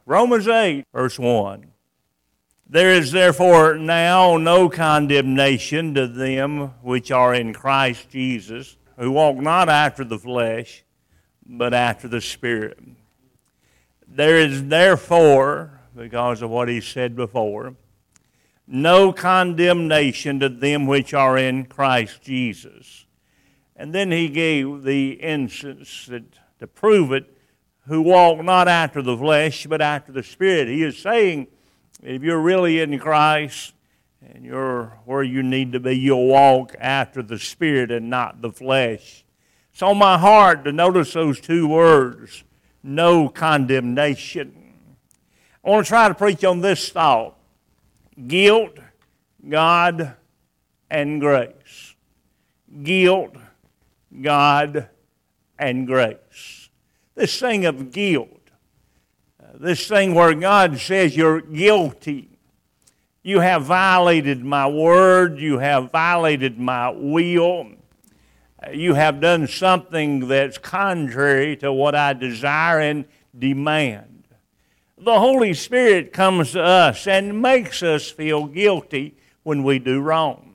Romans 8, verse 1. There is therefore now no condemnation to them which are in Christ Jesus, who walk not after the flesh, but after the Spirit. There is therefore, because of what he said before, no condemnation to them which are in Christ Jesus. And then he gave the instance to prove it, who walk not after the flesh, but after the Spirit. He is saying, if you're really in Christ and you're where you need to be, you'll walk after the Spirit and not the flesh. It's on my heart to notice those two words, no condemnation. I want to try to preach on this thought: guilt, God, and grace. Guilt, God, and grace. This thing of guilt, this thing where God says you're guilty. You have violated my word. You have violated my will. You have done something that's contrary to what I desire and demand. The Holy Spirit comes to us and makes us feel guilty when we do wrong.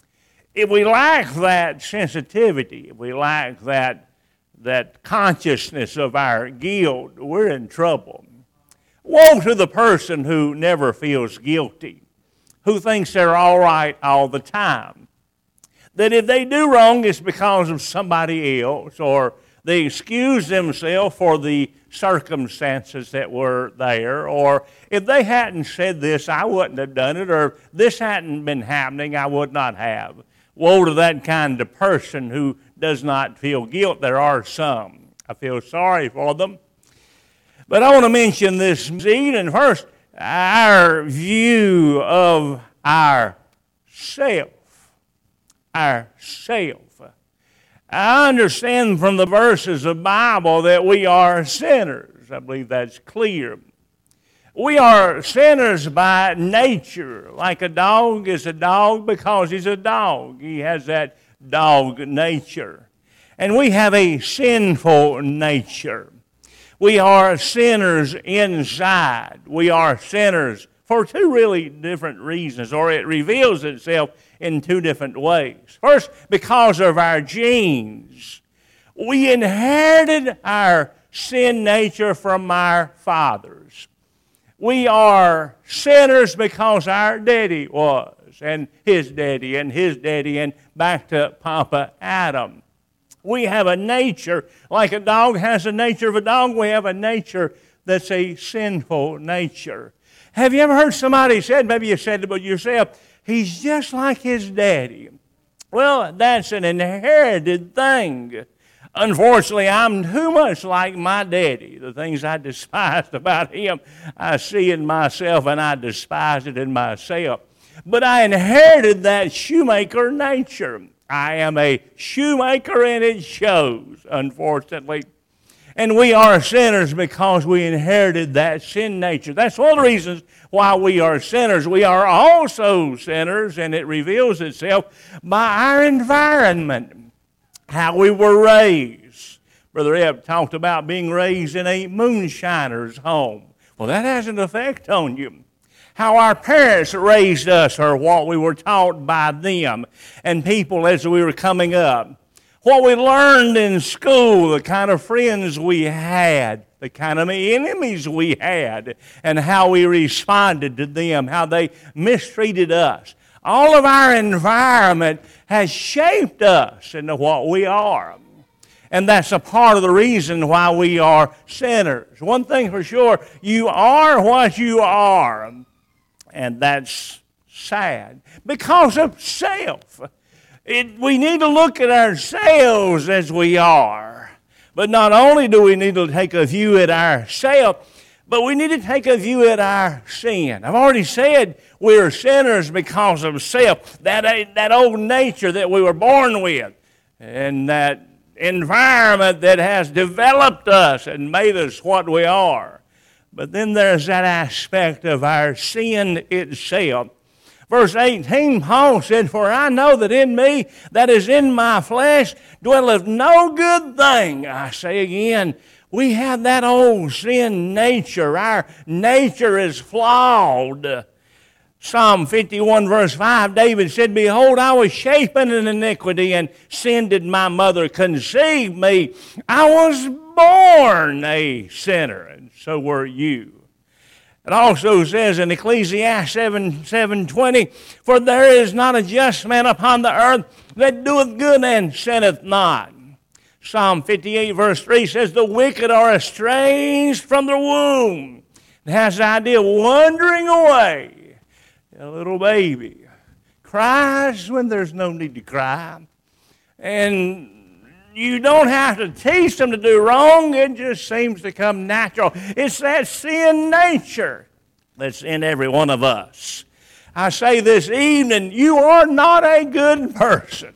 If we lack that sensitivity, if we lack that consciousness of our guilt, we're in trouble. Woe to the person who never feels guilty, who thinks they're all right all the time. That if they do wrong, it's because of somebody else, or they excuse themselves for the circumstances that were there, or if they hadn't said this, I wouldn't have done it, or if this hadn't been happening, I would not have. Woe to that kind of person who does not feel guilt. There are some. I feel sorry for them. But I want to mention this evening first, our view of ourself. Ourself. I understand from the verses of the Bible that we are sinners. I believe that's clear. We are sinners by nature. Like a dog is a dog because he's a dog. He has that dog nature. And we have a sinful nature. We are sinners inside. We are sinners for two really different reasons, or it reveals itself in two different ways. First, because of our genes. We inherited our sin nature from our fathers. We are sinners because our daddy was, and his daddy, and back to Papa Adam. We have a nature, like a dog has a nature of a dog, we have a nature that's a sinful nature. Have you ever heard somebody said, maybe you said it about yourself, he's just like his daddy? Well, that's an inherited thing. Unfortunately, I'm too much like my daddy. The things I despised about him, I see in myself, and I despise it in myself. But I inherited that shoemaker nature. I am a shoemaker, and it shows, unfortunately. And we are sinners because we inherited that sin nature. That's one of the reasons why we are sinners. We are also sinners, and it reveals itself by our environment, how we were raised. Brother Ebb talked about being raised in a moonshiner's home. Well, that has an effect on you. How our parents raised us, or what we were taught by them and people as we were coming up. What we learned in school, the kind of friends we had, the kind of enemies we had, and how we responded to them, how they mistreated us. All of our environment has shaped us into what we are. And that's a part of the reason why we are sinners. One thing for sure, you are what you are. And that's sad because of self. We need to look at ourselves as we are. But not only do we need to take a view at ourselves, but we need to take a view at our sin. I've already said we're sinners because of self, that old nature that we were born with, and that environment that has developed us and made us what we are. But then there's that aspect of our sin itself. Verse 18, Paul said, "For I know that in me, that is in my flesh, dwelleth no good thing." I say again, We have that old sin nature. Our nature is flawed. Psalm 51 verse 5, David said, Behold, I was shapen in iniquity, and sin did my mother conceive me. I was born a sinner, and so were you. It also says in Ecclesiastes 7:20, For there is not a just man upon the earth that doeth good and sinneth not. Psalm 58 verse 3 says, The wicked are estranged from their womb. It has the idea of wandering away. A little baby cries when there's no need to cry. And you don't have to teach them to do wrong. It just seems to come natural. It's that sin nature that's in every one of us. I say this evening, you are not a good person.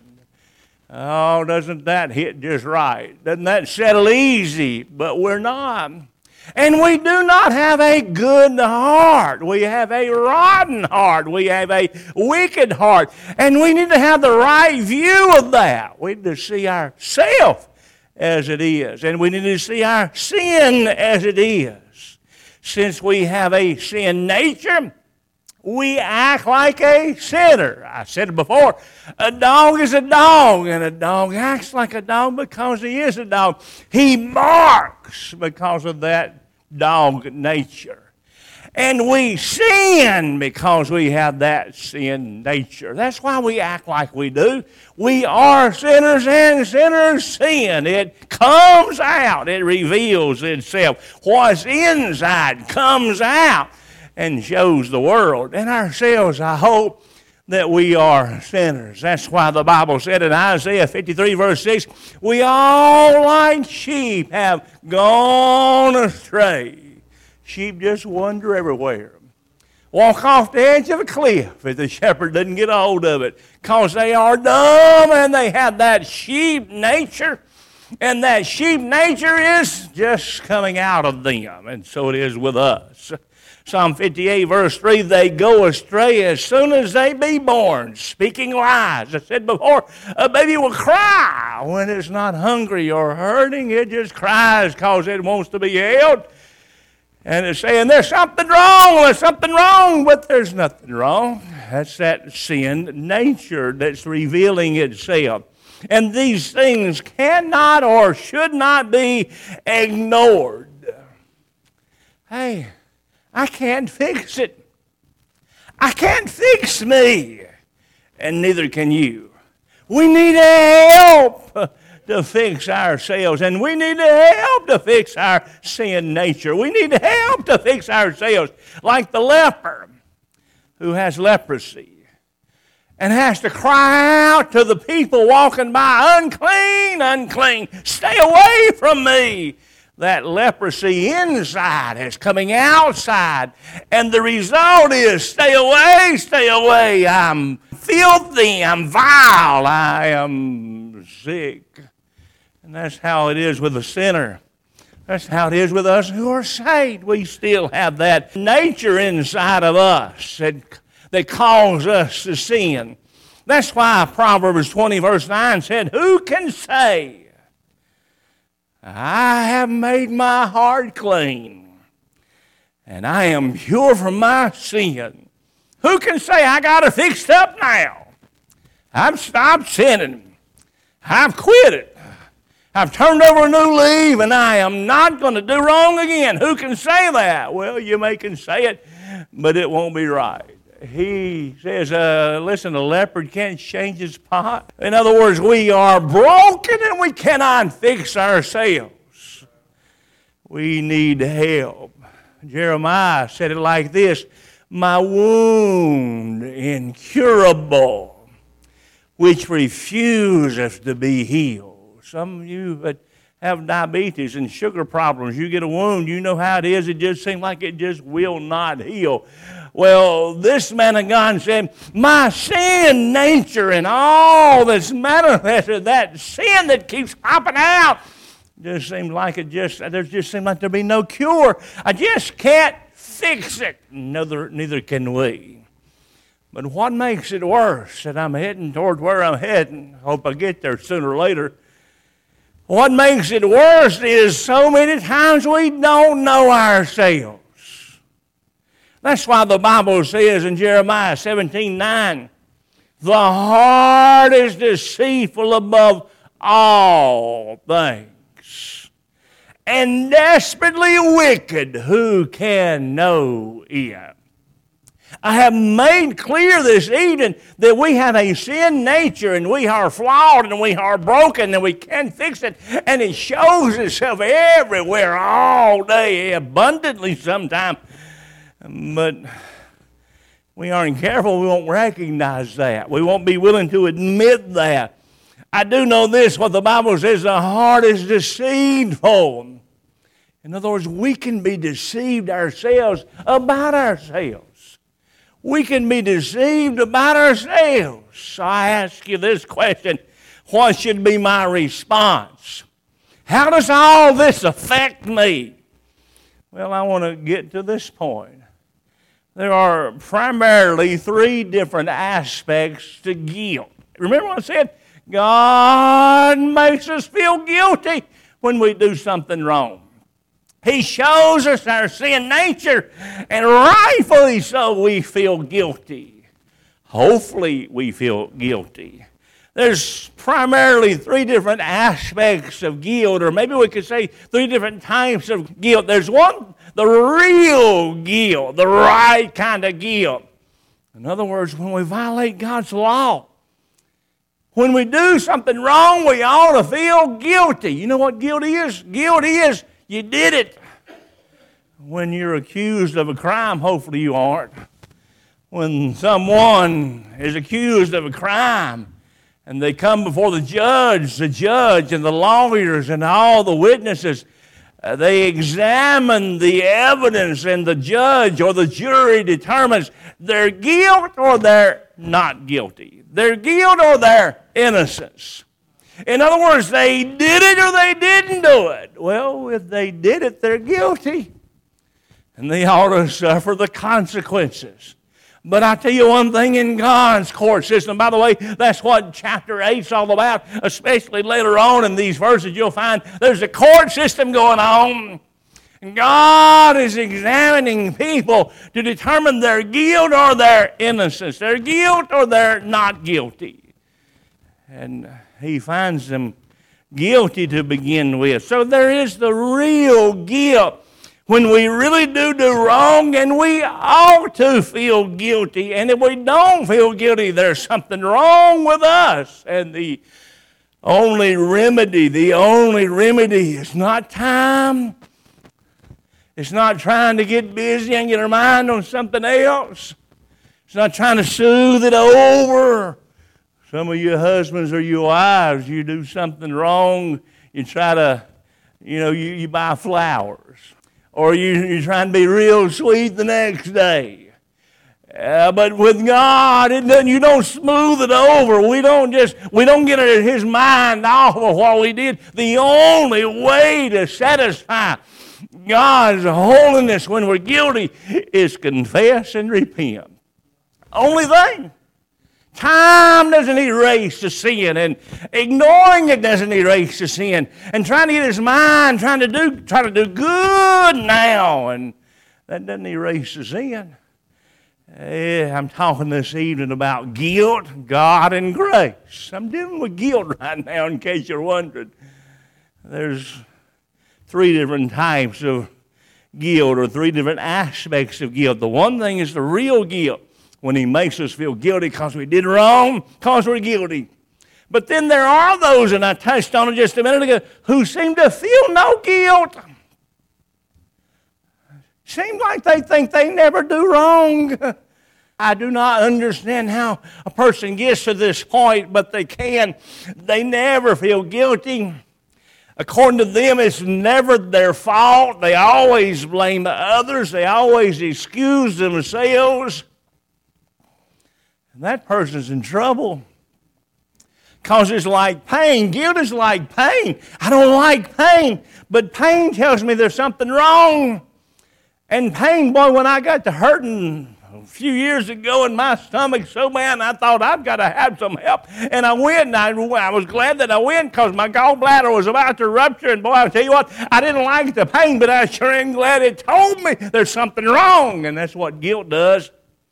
Oh, doesn't that hit just right? Doesn't that settle easy? But we're not. And we do not have a good heart. We have a rotten heart. We have a wicked heart. And we need to have the right view of that. We need to see ourselves as it is. And we need to see our sin as it is. Since we have a sin nature, we act like a sinner. I said it before, a dog is a dog, and a dog acts like a dog because he is a dog. He barks because of that dog nature. And we sin because we have that sin nature. That's why we act like we do. We are sinners, and sinners sin. It comes out. It reveals itself. What's inside comes out and shows the world and ourselves, I hope, that we are sinners. That's why the Bible said in Isaiah 53 verse 6, We all like sheep have gone astray. Sheep just wander everywhere. Walk off the edge of a cliff if the shepherd doesn't get a hold of it, because they are dumb and they have that sheep nature. And that sheep nature is just coming out of them. And so it is with us. Psalm 58 verse 3, they go astray as soon as they be born, speaking lies. I said before, a baby will cry when it's not hungry or hurting. It just cries because it wants to be held. And it's saying, there's something wrong, but there's nothing wrong. That's that sin nature that's revealing itself. And these things cannot or should not be ignored. Hey, I can't fix it. I can't fix me. And neither can you. We need help to fix ourselves. And we need help to fix our sin nature. We need help to fix ourselves. Like the leper who has leprosy and has to cry out to the people walking by, unclean, unclean, stay away from me. That leprosy inside is coming outside. And the result is, stay away. I'm filthy, I'm vile, I am sick. And that's how it is with the sinner. That's how it is with us who are saved. We still have that nature inside of us that calls us to sin. That's why Proverbs 20 verse 9 said, Who can say, I have made my heart clean, and I am pure from my sin? Who can say, I got it fixed up now? I've stopped sinning. I've quit it. I've turned over a new leaf, and I am not going to do wrong again. Who can say that? Well, you may can say it, but it won't be right. He says, listen, a leopard can't change his pot. In other words, we are broken and we cannot fix ourselves. We need help. Jeremiah said it like this, My wound incurable, which refuseth to be healed. Some of you that have diabetes and sugar problems, you get a wound, you know how it is. It just seems like it just will not heal. Well, this man of God said, my sin nature and all that's manifested, that sin that keeps popping out, just seems like there just seems like there'll be no cure. I just can't fix it. Neither can we. But what makes it worse, that I'm heading toward where I'm heading, hope I get there sooner or later. What makes it worse is so many times we don't know ourselves. That's why the Bible says in Jeremiah 17:9, the heart is deceitful above all things, and desperately wicked. Who can know it? I have made clear this evening that we have a sin nature, and we are flawed, and we are broken, and we can't fix it. And it shows itself everywhere, all day, abundantly sometimes. But we aren't careful, we won't recognize that. We won't be willing to admit that. I do know this, what the Bible says, the heart is deceitful. In other words, we can be deceived ourselves about ourselves. We can be deceived about ourselves. So I ask you this question, what should be my response? How does all this affect me? Well, I want to get to this point. There are primarily three different aspects to guilt. Remember what I said? God makes us feel guilty when we do something wrong. He shows us our sin nature, and rightfully so we feel guilty. Hopefully we feel guilty. There's primarily three different aspects of guilt, or maybe we could say three different types of guilt. There's one, the real guilt, the right kind of guilt. In other words, when we violate God's law, when we do something wrong, we ought to feel guilty. You know what guilt is? Guilt is you did it. When you're accused of a crime, hopefully you aren't. When someone is accused of a crime, and they come before the judge and the lawyers and all the witnesses, they examine the evidence, and the judge or the jury determines their guilt or they're not guilty. Their guilt or their innocence. In other words, they did it or they didn't do it. Well, if they did it, they're guilty. And they ought to suffer the consequences. But I tell you one thing, in God's court system, by the way, that's what chapter 8 is all about, especially later on in these verses, you'll find there's a court system going on. And God is examining people to determine their guilt or their innocence, their guilt or their not guilty. And He finds them guilty to begin with. So there is the real guilt. When we really do wrong, and we ought to feel guilty. And if we don't feel guilty, there's something wrong with us. And the only remedy is not time. It's not trying to get busy and get our mind on something else. It's not trying to soothe it over. Some of you husbands or you wives, you do something wrong, you try to, you buy flowers. Or you're trying to be real sweet the next day. But with God, you don't smooth it over. We don't get His mind off of what we did. The only way to satisfy God's holiness when we're guilty is confess and repent. Only thing. Time doesn't erase the sin, and ignoring it doesn't erase the sin, and trying to get his mind, trying to do good now, and that doesn't erase the sin. I'm talking this evening about guilt, God, and grace. I'm dealing with guilt right now, in case you're wondering. There's three different types of guilt, or three different aspects of guilt. The one thing is the real guilt. When He makes us feel guilty because we did wrong, because we're guilty. But then there are those, and I touched on it just a minute ago, who seem to feel no guilt. Seem like they think they never do wrong. I do not understand how a person gets to this point, but they can. They never feel guilty. According to them, it's never their fault. They always blame others. They always excuse themselves. And that person's in trouble. Because it's like pain. Guilt is like pain. I don't like pain. But pain tells me there's something wrong. And pain, boy, when I got to hurting a few years ago, and my stomach so bad, I thought I've got to have some help. And I went, and I was glad that I went because my gallbladder was about to rupture. And boy, I'll tell you what, I didn't like the pain, but I sure am glad it told me there's something wrong. And that's what guilt does.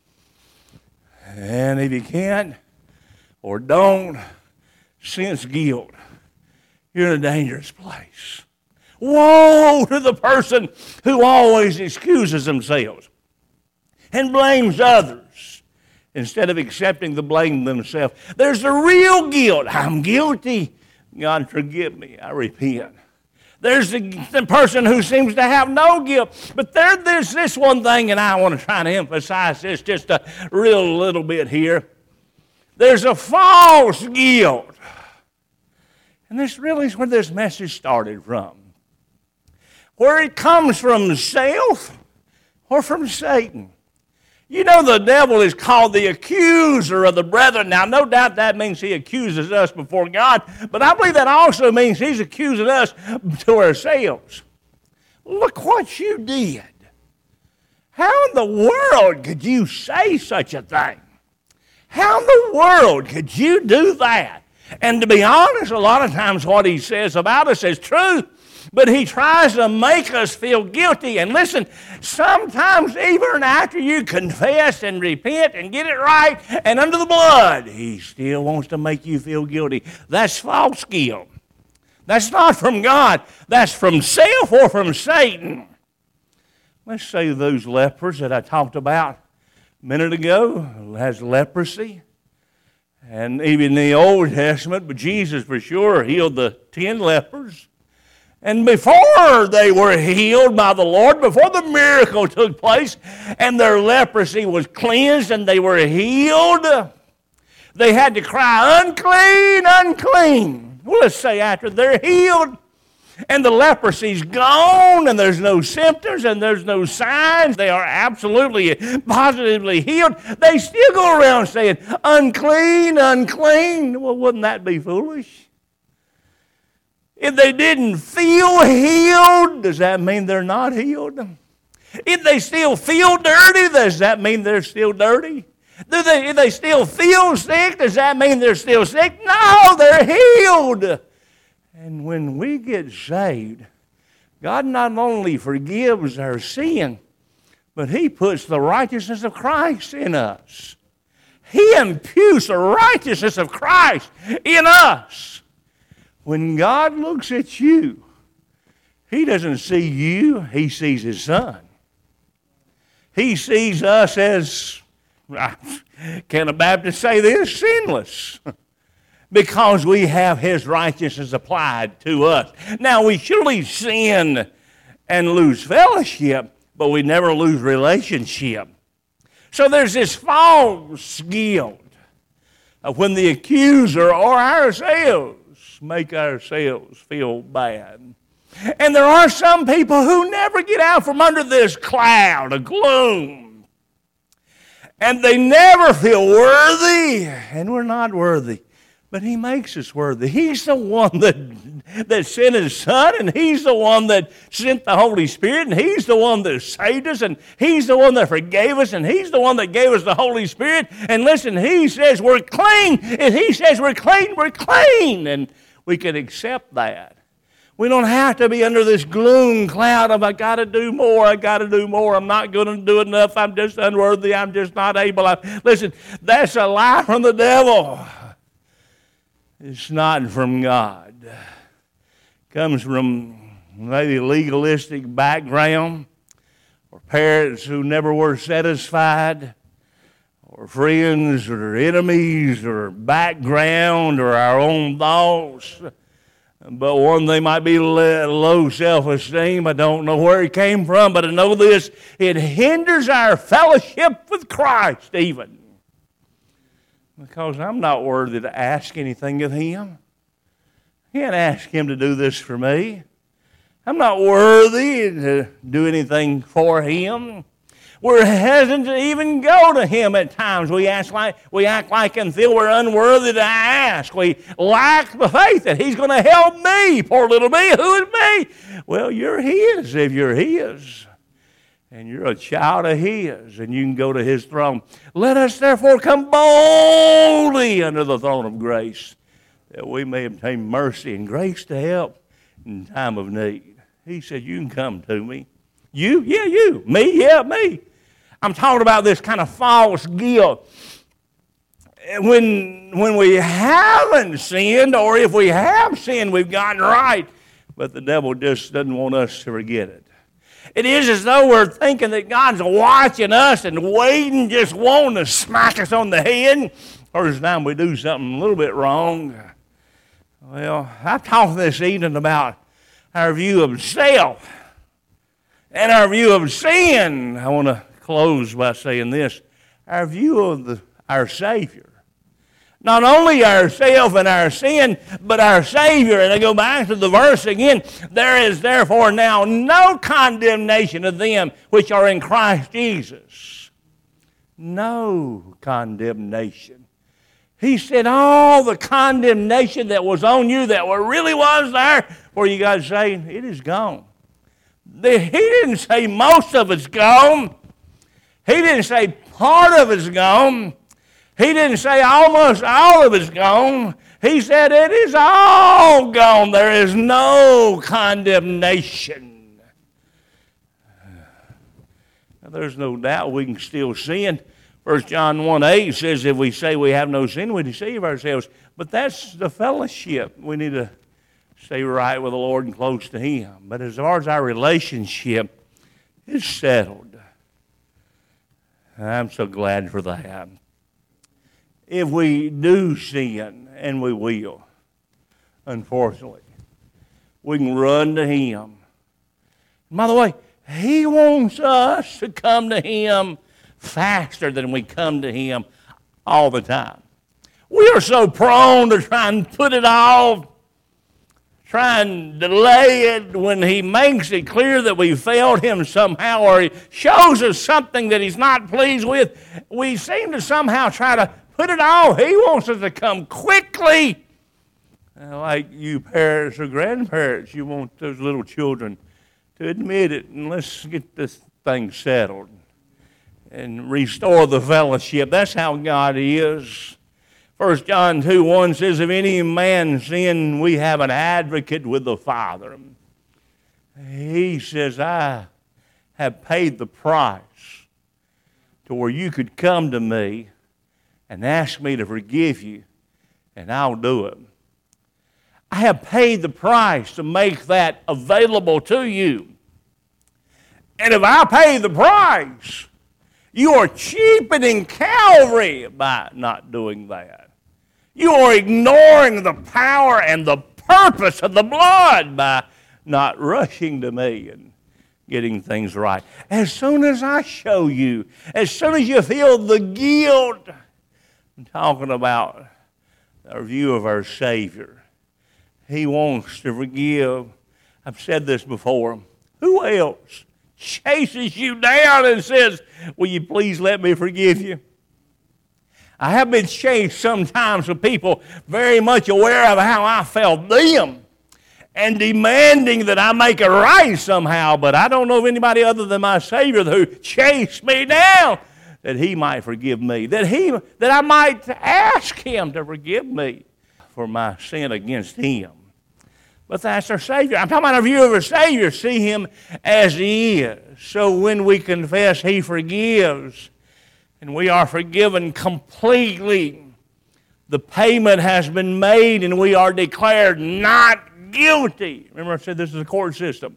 And if you can't or don't sense guilt, you're in a dangerous place. Woe to the person who always excuses themselves and blames others instead of accepting the blame themselves. There's the real guilt. I'm guilty. God, forgive me. I repent. There's the person who seems to have no guilt. But there's this one thing, and I want to try to emphasize this just a real little bit here. There's a false guilt. And this really is where this message started from. Where it comes from self or from Satan. You know, the devil is called the accuser of the brethren. Now, no doubt that means he accuses us before God, but I believe that also means he's accusing us to ourselves. Look what you did. How in the world could you say such a thing? How in the world could you do that? And to be honest, a lot of times what he says about us is true. But he tries to make us feel guilty. And listen, sometimes even after you confess and repent and get it right and under the blood, he still wants to make you feel guilty. That's false guilt. That's not from God. That's from self or from Satan. Let's say those lepers that I talked about a minute ago has leprosy. And even in the Old Testament, but Jesus for sure healed the 10 lepers. And before they were healed by the Lord, before the miracle took place, and their leprosy was cleansed and they were healed, they had to cry, unclean, unclean. Well, let's say after they're healed, and the leprosy's gone, and there's no symptoms, and there's no signs, they are absolutely, positively healed, they still go around saying, unclean, unclean. Well, wouldn't that be foolish? If they didn't feel healed, does that mean they're not healed? If they still feel dirty, does that mean they're still dirty? If they still feel sick, does that mean they're still sick? No, they're healed. And when we get saved, God not only forgives our sin, but he puts the righteousness of Christ in us. He imputes the righteousness of Christ in us. When God looks at you, he doesn't see you, he sees his Son. He sees us as, can a Baptist say this? Sinless. Because we have his righteousness applied to us. Now, we surely sin and lose fellowship, but we never lose relationship. So there's this false guilt of when the accuser or ourselves make ourselves feel bad. And there are some people who never get out from under this cloud of gloom. And they never feel worthy, and we're not worthy. But he makes us worthy. He's the one that sent his Son, and he's the one that sent the Holy Spirit, and he's the one that saved us, and he's the one that forgave us, and he's the one that gave us the Holy Spirit. And listen, he says we're clean. If he says we're clean, we're clean. And we can accept that. We don't have to be under this gloom cloud of I got to do more, I'm not going to do enough, I'm just unworthy, I'm just not able. Listen, that's a lie from the devil. It's not from God. It comes from maybe a legalistic background, or parents who never were satisfied, or friends or enemies or background or our own thoughts. But one, they might be low self-esteem. I don't know where it came from, but I know this. It hinders our fellowship with Christ even. Because I'm not worthy to ask anything of him. I can't ask him to do this for me. I'm not worthy to do anything for him. We're hesitant to even go to him at times. We act like and feel we're unworthy to ask. We lack the faith that he's going to help me. Poor little me. Who is me? Well, you're his if you're his. and you're a child of His, and you can go to His throne. Let us therefore come boldly under the throne of grace, that we may obtain mercy and grace to help in time of need. He said, you can come to me. You? Yeah, you. Me? Yeah, me. I'm talking about this kind of false guilt. When we haven't sinned, or if we have sinned, we've gotten right, but the devil just doesn't want us to forget it. It is as though we're thinking that God's watching us and waiting, just wanting to smack us on the head first time we do something a little bit wrong. Well, I've talked this evening about our view of self and our view of sin. I want to close by saying this. Our view of our Savior. Not only ourself and our sin, but our Savior. And I go back to the verse again. There is therefore now no condemnation of them which are in Christ Jesus. No condemnation. He said all the condemnation that was on you, that really was there, for you guys saying, it is gone. He didn't say most of it's gone. He didn't say part of it's gone. He didn't say almost all of it's gone. He said it is all gone. There is no condemnation. Now, there's no doubt we can still sin. 1 John 1:8 says if we say we have no sin, we deceive ourselves. But that's the fellowship. We need to stay right with the Lord and close to Him. But as far as our relationship, it's settled. I'm so glad for that. If we do sin, and we will, unfortunately, we can run to Him. And by the way, He wants us to come to Him faster than we come to Him all the time. We are so prone to try and put it off, try and delay it when He makes it clear that we failed Him somehow, or He shows us something that He's not pleased with. We seem to somehow try to put it off. He wants us to come quickly. Like you parents or grandparents, you want those little children to admit it, and let's get this thing settled and restore the fellowship. That's how God is. 1 John 2:1 says, if any man sin, we have an advocate with the Father. He says, I have paid the price to where you could come to me and ask me to forgive you, and I'll do it. I have paid the price to make that available to you. And if I pay the price, you are cheapening Calvary by not doing that. You are ignoring the power and the purpose of the blood by not rushing to me and getting things right. As soon as I show you, as soon as you feel the guilt, I'm talking about our view of our Savior. He wants to forgive. I've said this before. Who else chases you down and says, will you please let me forgive you? I have been chased sometimes with people very much aware of how I felt them and demanding that I make it right somehow, but I don't know of anybody other than my Savior who chased me down that He might forgive me, that I might ask Him to forgive me for my sin against Him. But that's our Savior. I'm talking about our view of our Savior. See Him as He is. So when we confess, He forgives, and we are forgiven completely. The payment has been made, and we are declared not guilty. Remember I said this is a court system.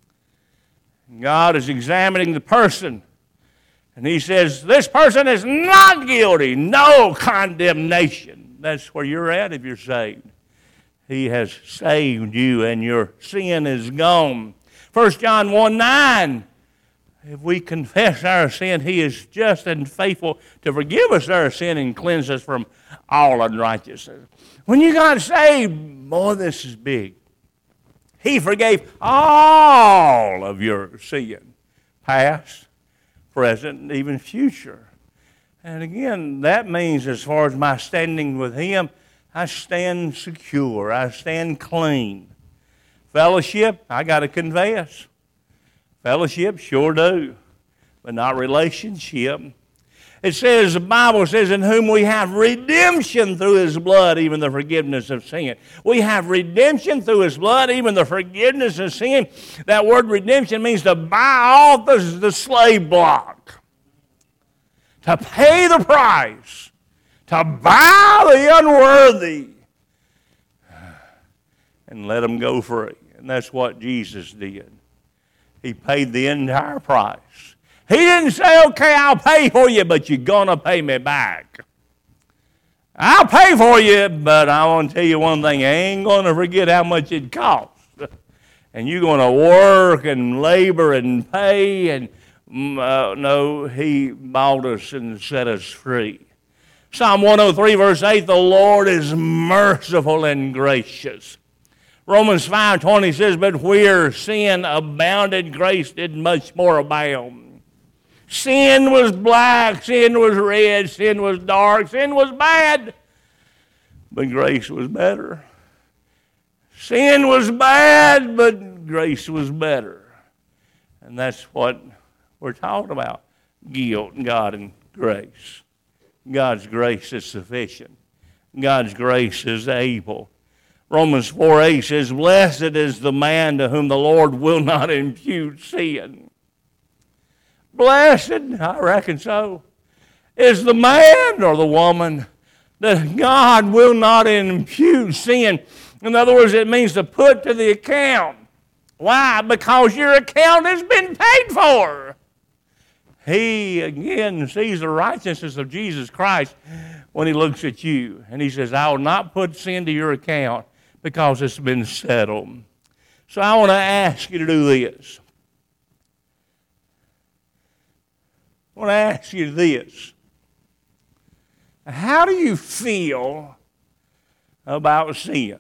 God is examining the person, and He says, this person is not guilty, no condemnation. That's where you're at if you're saved. He has saved you, and your sin is gone. 1 John 1:9, if we confess our sin, He is just and faithful to forgive us our sin and cleanse us from all unrighteousness. When you got saved, boy, this is big. He forgave all of your sin, past, present, and even future. And again, that means as far as my standing with Him, I stand secure. I stand clean. Fellowship, I got to confess. Fellowship, sure do. but not relationship. It says, the Bible says, in whom we have redemption through his blood, even the forgiveness of sin. We have redemption through his blood, even the forgiveness of sin. That word redemption means to buy off the slave block, to pay the price, to buy the unworthy, and let them go free. And that's what Jesus did. He paid the entire price. He didn't say, okay, I'll pay for you, but you're going to pay me back. I'll pay for you, but I want to tell you one thing. I ain't going to forget how much it costs. And you're going to work and labor and pay. And no, he bought us and set us free. Psalm 103, verse 8, the Lord is merciful and gracious. Romans 5:20 says, but where sin abounded, grace did much more abound. Sin was black, sin was red, sin was dark, sin was bad, but grace was better. Sin was bad, but grace was better. And that's what we're talking about, guilt, God, and grace. God's grace is sufficient. God's grace is able. Romans 4:8 says, blessed is the man to whom the Lord will not impute sin. Blessed, I reckon so, is the man or the woman that God will not impute sin. In other words, it means to put to the account. Why? Because your account has been paid for. He, again, sees the righteousness of Jesus Christ when he looks at you. And he says, I will not put sin to your account because it's been settled. So I want to ask you to do this. I want to ask you this. How do you feel about sin?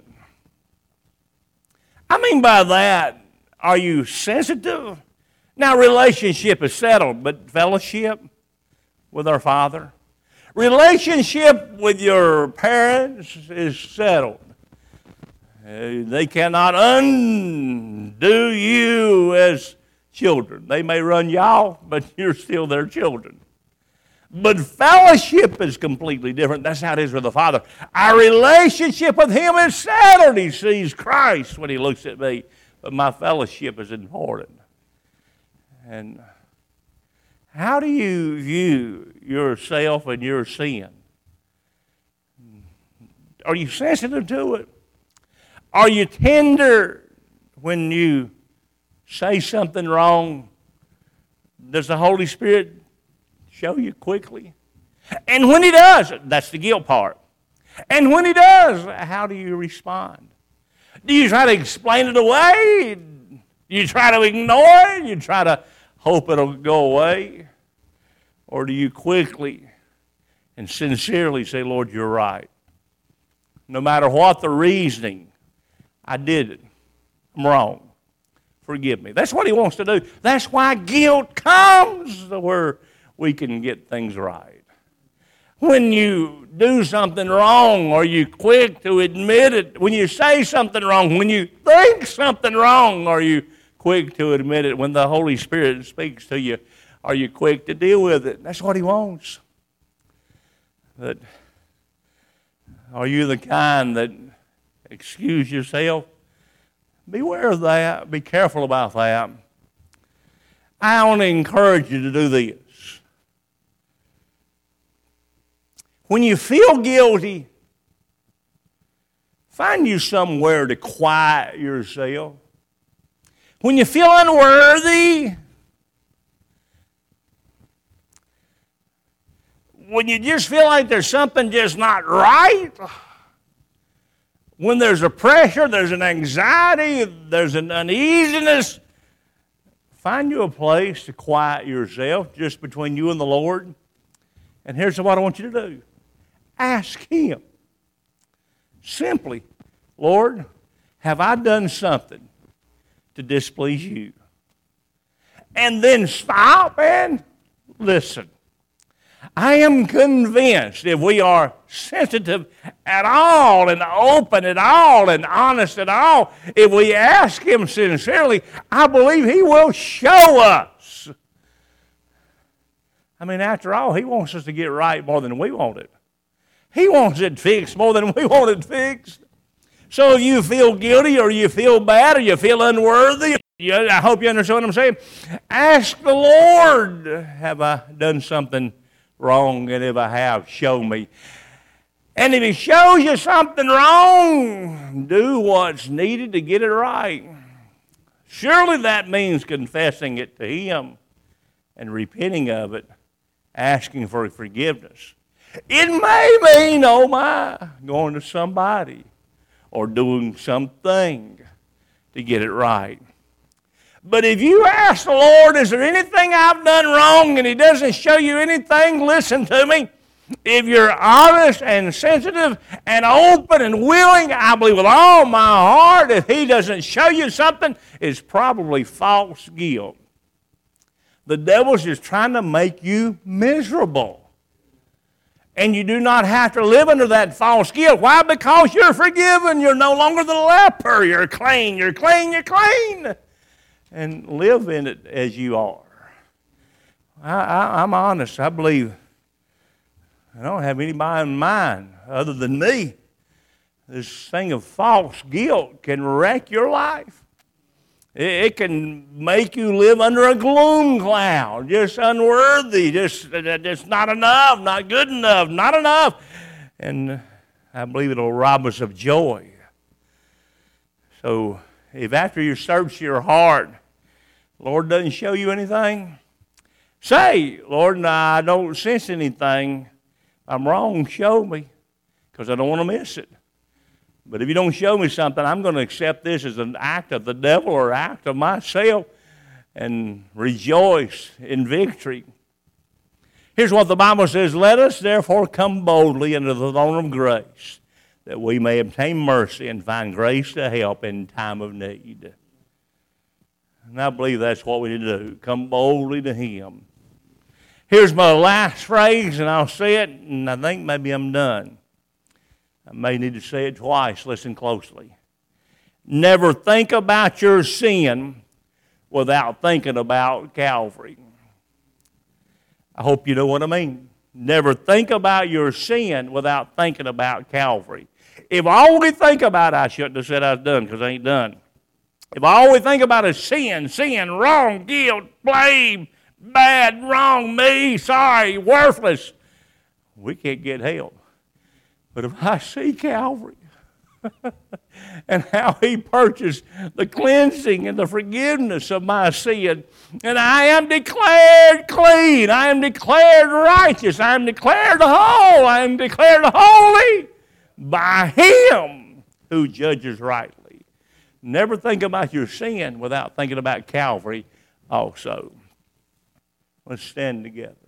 I mean by that, are you sensitive? Now, relationship is settled, but fellowship with our Father? Relationship with your parents is settled. They cannot undo you as children. They may run you off, but you're still their children. But fellowship is completely different. That's how it is with the Father. Our relationship with him is settled. He sees Christ when he looks at me. But my fellowship is important. And how do you view yourself and your sin? Are you sensitive to it? Are you tender when you say something wrong? Does the Holy Spirit show you quickly? And when he does, that's the guilt part. And when he does, how do you respond? Do you try to explain it away? Do you try to ignore it? You try to hope it'll go away? Or do you quickly and sincerely say, Lord, you're right. No matter what the reasoning, I did it. I'm wrong. Forgive me. That's what he wants to do. That's why guilt comes, where we can get things right. When you do something wrong, are you quick to admit it? When you say something wrong, when you think something wrong, are you quick to admit it? When the Holy Spirit speaks to you, are you quick to deal with it? That's what he wants. But are you the kind that excuse yourself? Beware of that. Be careful about that. I want to encourage you to do this. When you feel guilty, find you somewhere to quiet yourself. When you feel unworthy, when you just feel like there's something just not right, when there's a pressure, there's an anxiety, there's an uneasiness, find you a place to quiet yourself just between you and the Lord. And here's what I want you to do. Ask him. Simply, Lord, have I done something to displease you? And then stop and listen. I am convinced if we are sensitive at all and open at all and honest at all, if we ask him sincerely, I believe he will show us I mean, after all, He wants us to get right more than we want it. He wants it fixed more than we want it fixed. So if you feel guilty or you feel bad or you feel unworthy, I hope you understand what I'm saying. Ask the Lord, have I done something wrong? And if I have, show me. And if He shows you something wrong, do what's needed to get it right. Surely that means confessing it to Him and repenting of it, asking for forgiveness. It may mean, oh my, going to somebody or doing something to get it right. But if you ask the Lord, is there anything I've done wrong, and He doesn't show you anything, listen to me. If you're honest and sensitive and open and willing, I believe with all my heart, if He doesn't show you something, it's probably false guilt. The devil's just trying to make you miserable. And you do not have to live under that false guilt. Why? Because you're forgiven. You're no longer the leper. You're clean. You're clean. You're clean. And live in it as you are. I'm honest. I believe I don't have anybody in mind other than me. This thing of false guilt can wreck your life. It can make you live under a gloom cloud, just unworthy, just not enough, not good enough, not enough. And I believe it'll rob us of joy. So if after you search your heart, the Lord doesn't show you anything, say, Lord, I don't sense anything. I'm wrong, show me, because I don't want to miss it. But if you don't show me something, I'm going to accept this as an act of the devil or act of myself and rejoice in victory. Here's what the Bible says, let us therefore come boldly unto the throne of grace, that we may obtain mercy and find grace to help in time of need. And I believe that's what we need to do, come boldly to Him. Here's my last phrase, and I'll say it, and I think maybe I'm done. I may need to say it twice. Listen closely. Never think about your sin without thinking about Calvary. I hope you know what I mean. Never think about your sin without thinking about Calvary. If I only think about it, I shouldn't have said I was done because I ain't done. If I only think about a sin, wrong, guilt, blame, bad, wrong, me, sorry, worthless, we can't get help. But if I see Calvary and how He purchased the cleansing and the forgiveness of my sin, and I am declared clean, I am declared righteous, I am declared whole, I am declared holy by Him who judges rightly. Never think about your sin without thinking about Calvary also. Let's stand together.